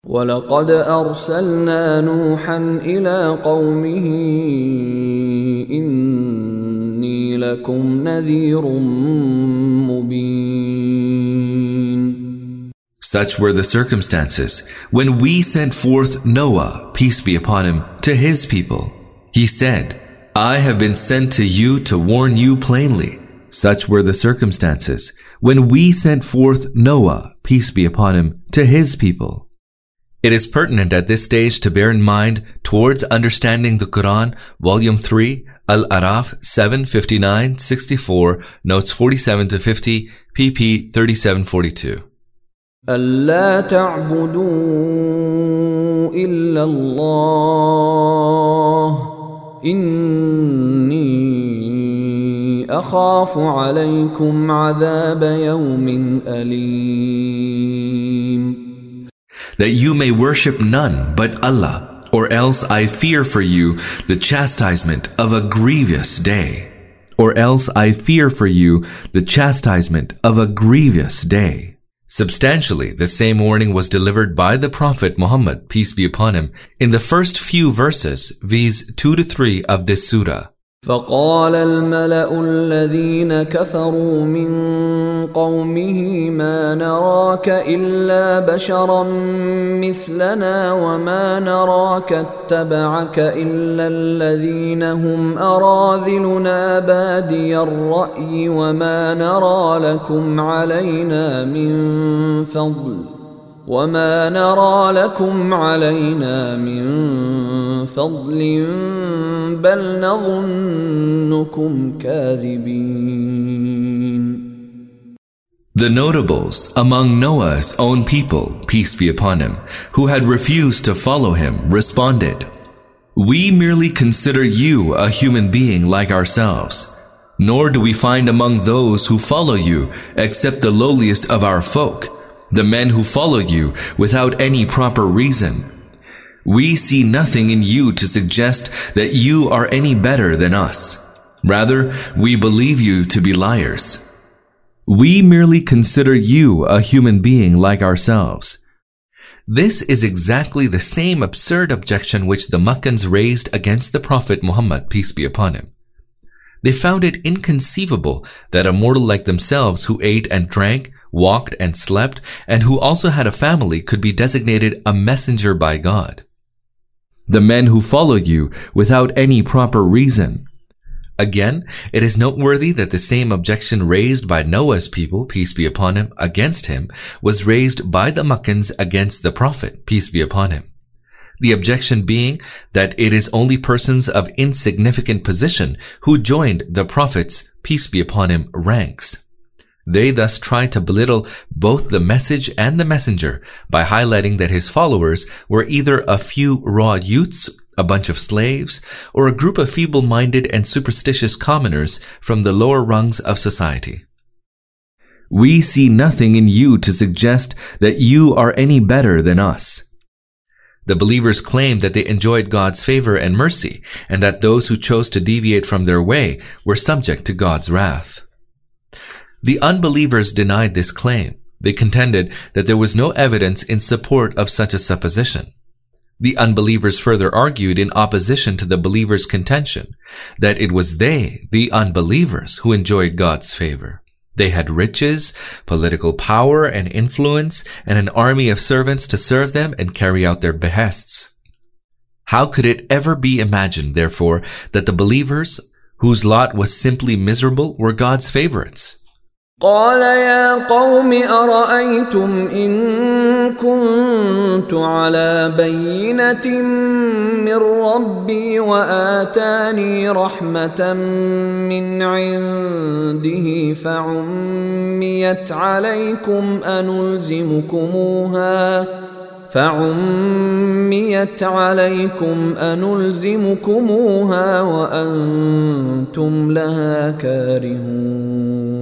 وَلَقَدْ أَرْسَلْنَا نُوحًا إِلَى قَوْمِهِ إِنِّي لَكُمْ نَذِيرٌ مُبِينٌ. Such were the circumstances when we sent forth Noah, peace be upon him, to his people. He said, I have been sent to you to warn you plainly. Such were the circumstances when we sent forth Noah, peace be upon him, to his people. It is pertinent at this stage to bear in mind towards understanding the Quran, Volume 3, Al-Araf 759-64, notes 47-50, pp. 3742. أَلَّا تَعْبُدُوا إِلَّا اللَّهَ إِنِّي أَخَافُ عَلَيْكُمْ عَذَابَ يَوْمٍ أَلِيمٍ. That you may worship none but Allah, or else I fear for you the chastisement of a grievous day. Or else I fear for you the chastisement of a grievous day. Substantially, the same warning was delivered by the Prophet Muhammad, peace be upon him, in the first few verses, viz. 2-3 of this surah. فقال الملأ الذين كفروا من قومه ما نراك إلا بشرا مثلنا وما نراك اتبعك إلا الذين هم أراذلنا بادي الرأي وما نرى لكم علينا من فضل بل نظنكم كاذبين. The notables among Noah's own people, peace be upon him, who had refused to follow him, responded, We merely consider you a human being like ourselves, nor do we find among those who follow you except the lowliest of our folk, the men who follow you without any proper reason. We see nothing in you to suggest that you are any better than us. Rather, we believe you to be liars. We merely consider you a human being like ourselves. This is exactly the same absurd objection which the Makkans raised against the Prophet Muhammad, peace be upon him. They found it inconceivable that a mortal like themselves who ate and drank, walked and slept, and who also had a family could be designated a messenger by God. The men who follow you without any proper reason. Again, it is noteworthy that the same objection raised by Noah's people, peace be upon him, against him, was raised by the Makkans against the Prophet, peace be upon him. The objection being that it is only persons of insignificant position who joined the Prophet's, peace be upon him, ranks. They thus tried to belittle both the message and the messenger by highlighting that his followers were either a few raw youths, a bunch of slaves, or a group of feeble-minded and superstitious commoners from the lower rungs of society. We see nothing in you to suggest that you are any better than us. The believers claimed that they enjoyed God's favor and mercy, and that those who chose to deviate from their way were subject to God's wrath. The unbelievers denied this claim. They contended that there was no evidence in support of such a supposition. The unbelievers further argued in opposition to the believers' contention that it was they, the unbelievers, who enjoyed God's favor. They had riches, political power and influence, and an army of servants to serve them and carry out their behests. How could it ever be imagined, therefore, that the believers, whose lot was simply miserable, were God's favorites? قال يا قوم أرأيتم إن كنت على بينة من ربي وآتاني رحمة من عنده فعميت عليكم أنلزمكموها وأنتم لها كارهون.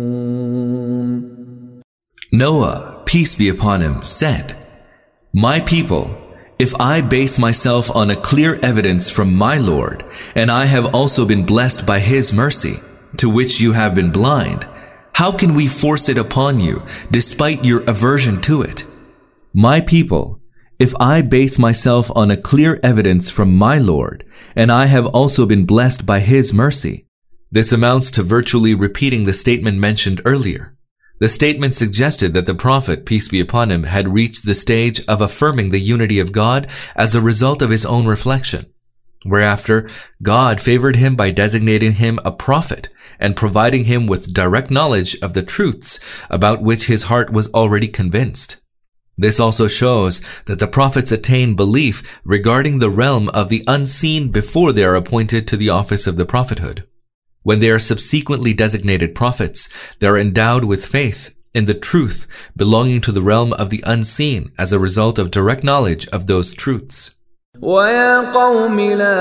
Noah, peace be upon him, said, My people, if I base myself on a clear evidence from my Lord, and I have also been blessed by His mercy, to which you have been blind, how can we force it upon you, despite your aversion to it? My people, If I base myself on a clear evidence from my Lord, and I have also been blessed by His mercy. This amounts to virtually repeating the statement mentioned earlier. The statement suggested that the Prophet, peace be upon him, had reached the stage of affirming the unity of God as a result of his own reflection. Whereafter, God favored him by designating him a prophet and providing him with direct knowledge of the truths about which his heart was already convinced. This also shows that the prophets attain belief regarding the realm of the unseen before they are appointed to the office of the prophethood. When they are subsequently designated prophets, they are endowed with faith in the truth belonging to the realm of the unseen as a result of direct knowledge of those truths. وَيَا قَوْمِ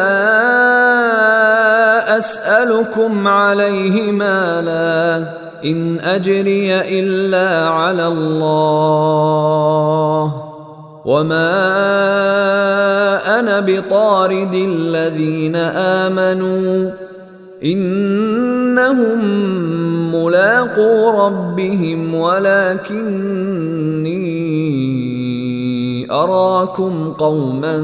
لَا أَسْأَلُكُمْ عَلَيْهِ مَالًا إِنْ أَجْرِيَ إِلَّا عَلَى اللَّهِ وَمَا أَنَا بِطَارِدِ الَّذِينَ آمَنُوا إِنَّهُمْ مُلَاقُو رَبِّهِمْ وَلَكِنِّي أَرَاكُمْ قَوْمًا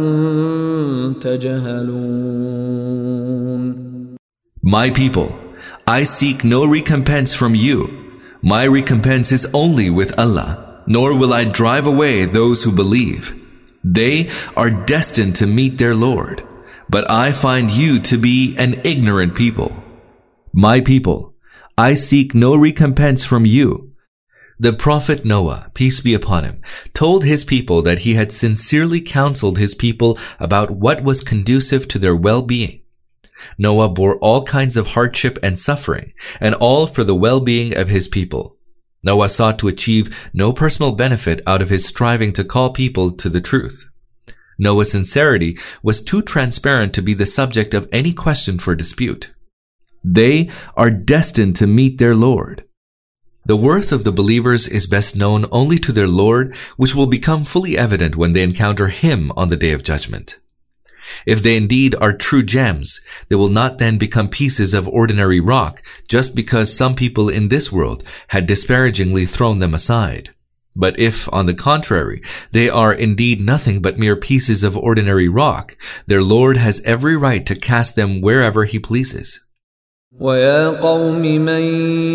تَجْهَلُونَ. My people, I seek no recompense from you. My recompense is only with Allah, nor will I drive away those who believe. They are destined to meet their Lord, but I find you to be an ignorant people. My people, I seek no recompense from you. The Prophet Noah, peace be upon him, told his people that he had sincerely counseled his people about what was conducive to their well-being. Noah bore all kinds of hardship and suffering, and all for the well-being of his people. Noah sought to achieve no personal benefit out of his striving to call people to the truth. Noah's sincerity was too transparent to be the subject of any question for dispute. They are destined to meet their Lord. The worth of the believers is best known only to their Lord, which will become fully evident when they encounter Him on the Day of Judgment. If they indeed are true gems, they will not then become pieces of ordinary rock just because some people in this world had disparagingly thrown them aside. But if, on the contrary, they are indeed nothing but mere pieces of ordinary rock, their Lord has every right to cast them wherever He pleases. وَيَا قَوْمِ مَنْ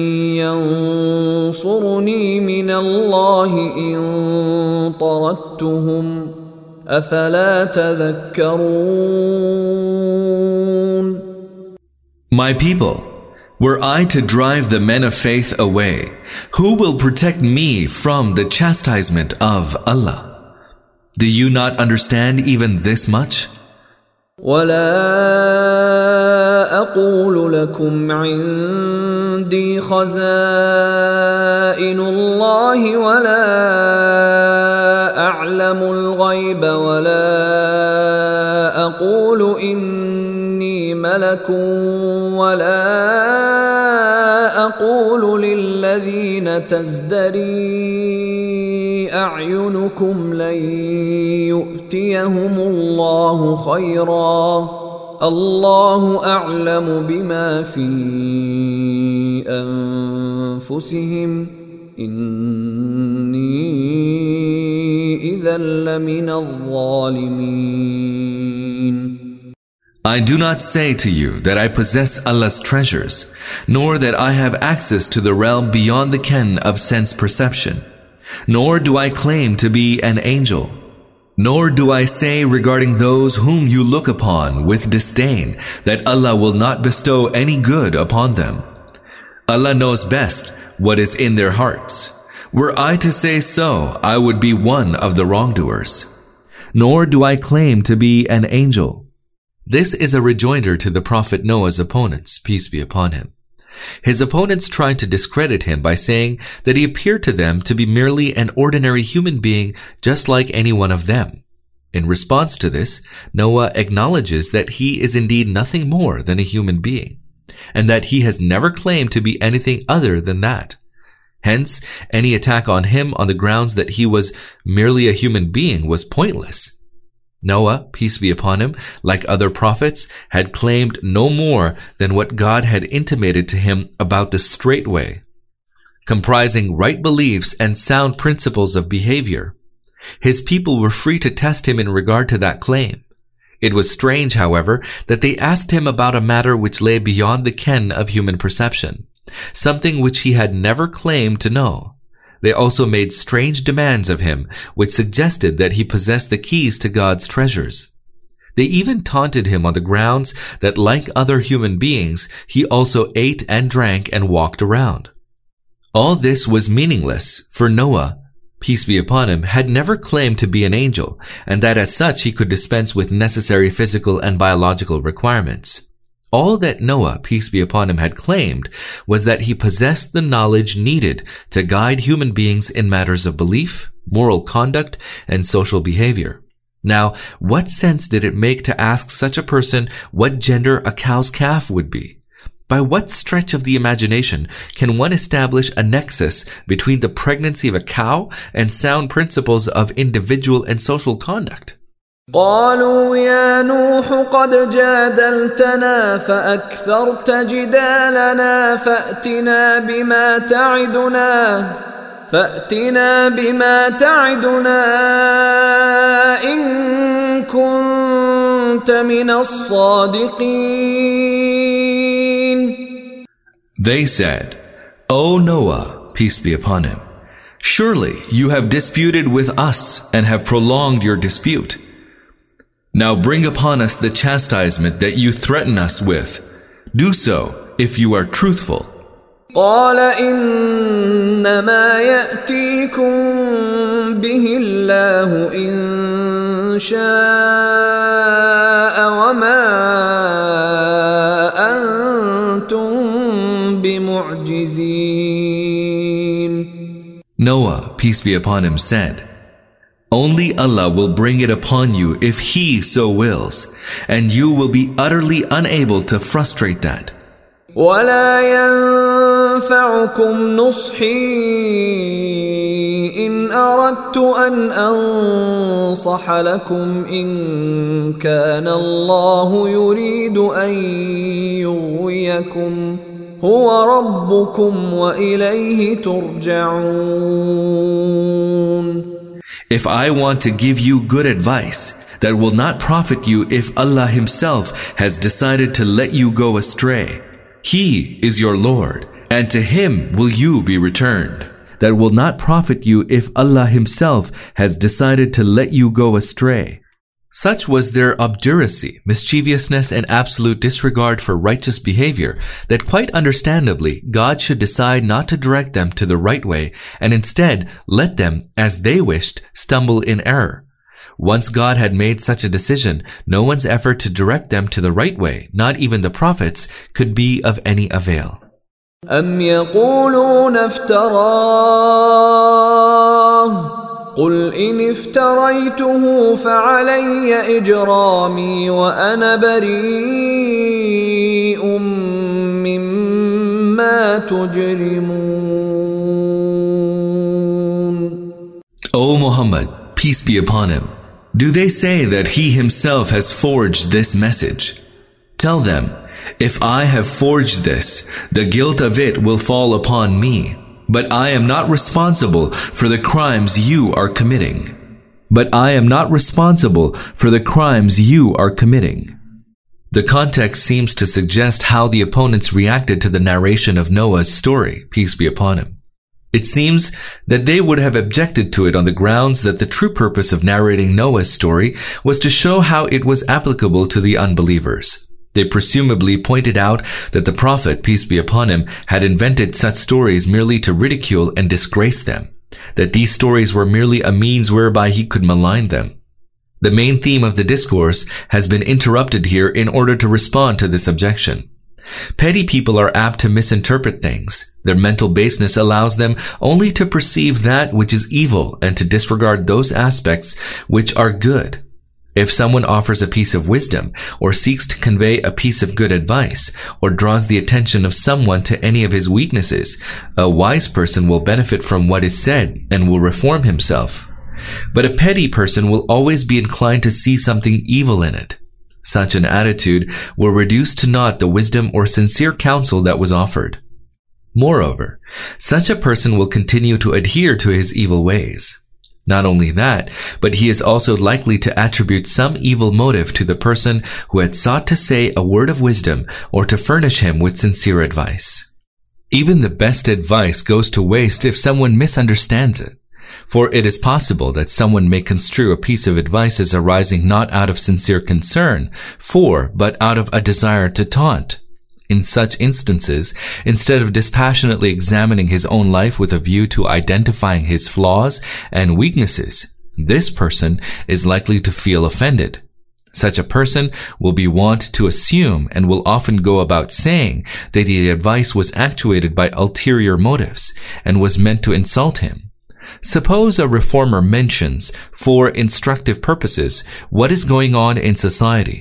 يَنْصُرُنِي مِنَ اللَّهِ إِنْ طَرَدتُّهُمْ أَفَلَا تَذَكَّرُونَ. My people, were I to drive the men of faith away, who will protect me from the chastisement of Allah? Do you not understand even this much? وَلَا أَقُولُ لَكُمْ عِنْدِي خَزَائِنُ اللَّهِ وَلَا أَعْلَمُ الْغَيْبَ وَلَا أَقُولُ إِنِّي مَلَكٌ وَلَا أَقُولُ لِلَّذِينَ تَزْدَرِي أَعْيُنُكُمْ لَن يُؤْتِيَهُمُ اللَّهُ خَيْرًا الله أعلم بما في أنفسهم إني إذا لمن الظالمين. I do not say to you that I possess Allah's treasures, nor that I have access to the realm beyond the ken of sense perception, nor do I claim to be an angel. Nor do I say regarding those whom you look upon with disdain that Allah will not bestow any good upon them. Allah knows best what is in their hearts. Were I to say so, I would be one of the wrongdoers. Nor do I claim to be an angel. This is a rejoinder to the Prophet Noah's opponents, peace be upon him. His opponents tried to discredit him by saying that he appeared to them to be merely an ordinary human being just like any one of them. In response to this, Noah acknowledges that he is indeed nothing more than a human being, and that he has never claimed to be anything other than that. Hence, any attack on him on the grounds that he was merely a human being was pointless. Noah, peace be upon him, like other prophets, had claimed no more than what God had intimated to him about the straight way, comprising right beliefs and sound principles of behavior. His people were free to test him in regard to that claim. It was strange, however, that they asked him about a matter which lay beyond the ken of human perception, something which he had never claimed to know. They also made strange demands of him, which suggested that he possessed the keys to God's treasures. They even taunted him on the grounds that, like other human beings, he also ate and drank and walked around. All this was meaningless, for Noah, peace be upon him, had never claimed to be an angel, and that as such he could dispense with necessary physical and biological requirements. All that Noah, peace be upon him, had claimed was that he possessed the knowledge needed to guide human beings in matters of belief, moral conduct, and social behavior. Now, what sense did it make to ask such a person what gender a cow's calf would be? By what stretch of the imagination can one establish a nexus between the pregnancy of a cow and sound principles of individual and social conduct? قالوا يا نوح قد جادلتنا فأكثرت جدالنا فأتنا بما تعدنا إن كنت من الصادقين. They said, O Noah, peace be upon him, surely you have disputed with us and have prolonged your dispute. Now bring upon us the chastisement that you threaten us with. Do so if you are truthful. قال إنما يأتيكم به الله إن شاء وما أنتم بمعجزين. Noah, peace be upon him, said, Only Allah will bring it upon you if He so wills, and you will be utterly unable to frustrate that. ولا ينفعكم نصحي إن أردت أن أنصح لكم إن كان الله يريد أن يغويكم هو ربكم وإليه ترجعون. If I want to give you good advice that will not profit you if Allah Himself has decided to let you go astray, He is your Lord, and to Him will you be returned. That will not profit you if Allah Himself has decided to let you go astray. Such was their obduracy, mischievousness, and absolute disregard for righteous behavior that quite understandably God should decide not to direct them to the right way and instead let them, as they wished, stumble in error. Once God had made such a decision, no one's effort to direct them to the right way, not even the prophets, could be of any avail. أم يقولون افتراه قل إن افتريته فعلي إجرامي وأنا بريء مما تجرمون. O Muhammad, peace be upon him, do they say that he himself has forged this message? Tell them, if I have forged this, the guilt of it will fall upon me. But I am not responsible for the crimes you are committing. The context seems to suggest how the opponents reacted to the narration of Noah's story, peace be upon him. It seems that they would have objected to it on the grounds that the true purpose of narrating Noah's story was to show how it was applicable to the unbelievers. They presumably pointed out that the Prophet, peace be upon him, had invented such stories merely to ridicule and disgrace them, that these stories were merely a means whereby he could malign them. The main theme of the discourse has been interrupted here in order to respond to this objection. Petty people are apt to misinterpret things. Their mental baseness allows them only to perceive that which is evil and to disregard those aspects which are good. If someone offers a piece of wisdom, or seeks to convey a piece of good advice, or draws the attention of someone to any of his weaknesses, a wise person will benefit from what is said and will reform himself. But a petty person will always be inclined to see something evil in it. Such an attitude will reduce to naught the wisdom or sincere counsel that was offered. Moreover, such a person will continue to adhere to his evil ways. Not only that, but he is also likely to attribute some evil motive to the person who had sought to say a word of wisdom or to furnish him with sincere advice. Even the best advice goes to waste if someone misunderstands it, for it is possible that someone may construe a piece of advice as arising not out of sincere concern for, but out of a desire to taunt. In such instances, instead of dispassionately examining his own life with a view to identifying his flaws and weaknesses, this person is likely to feel offended. Such a person will be wont to assume and will often go about saying that the advice was actuated by ulterior motives and was meant to insult him. Suppose a reformer mentions, for instructive purposes, what is going on in society.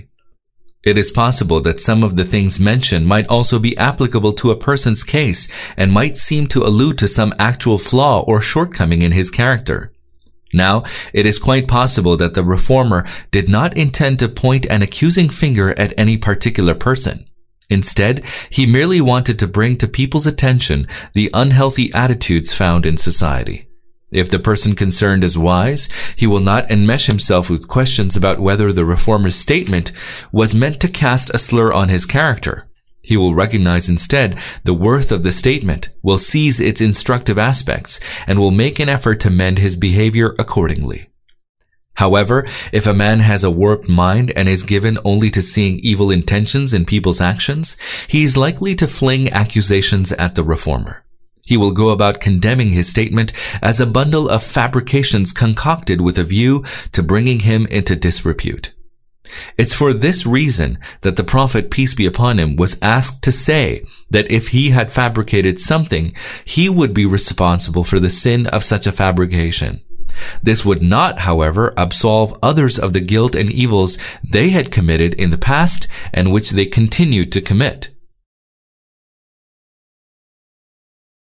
It is possible that some of the things mentioned might also be applicable to a person's case and might seem to allude to some actual flaw or shortcoming in his character. Now, it is quite possible that the reformer did not intend to point an accusing finger at any particular person. Instead, he merely wanted to bring to people's attention the unhealthy attitudes found in society. If the person concerned is wise, he will not enmesh himself with questions about whether the reformer's statement was meant to cast a slur on his character. He will recognize instead the worth of the statement, will seize its instructive aspects, and will make an effort to mend his behavior accordingly. However, if a man has a warped mind and is given only to seeing evil intentions in people's actions, he is likely to fling accusations at the reformer. He will go about condemning his statement as a bundle of fabrications concocted with a view to bringing him into disrepute. It's for this reason that the Prophet, peace be upon him, was asked to say that if he had fabricated something, he would be responsible for the sin of such a fabrication. This would not, however, absolve others of the guilt and evils they had committed in the past and which they continued to commit.